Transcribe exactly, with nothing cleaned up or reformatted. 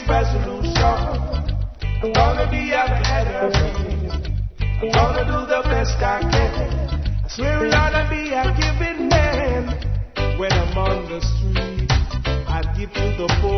resolution. I'm gonna be a better man. I'm gonna do the best I can. I swear Lord, I'll be a giving man. When I'm on the street, I give to the poor.